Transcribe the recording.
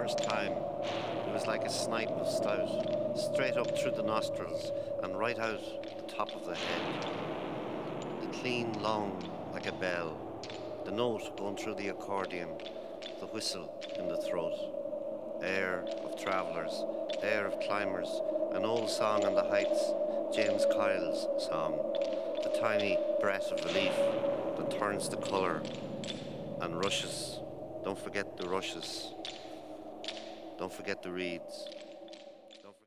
first time, it was like a snipe of stout, straight up through the nostrils and right out the top of the head. The clean, long, like a bell, the note going through the accordion, the whistle in the throat. Air of travellers, air of climbers, an old song on the heights, James Kyle's song. The tiny breath of relief that turns the colour and rushes. Don't forget the rushes. Don't forget the reeds.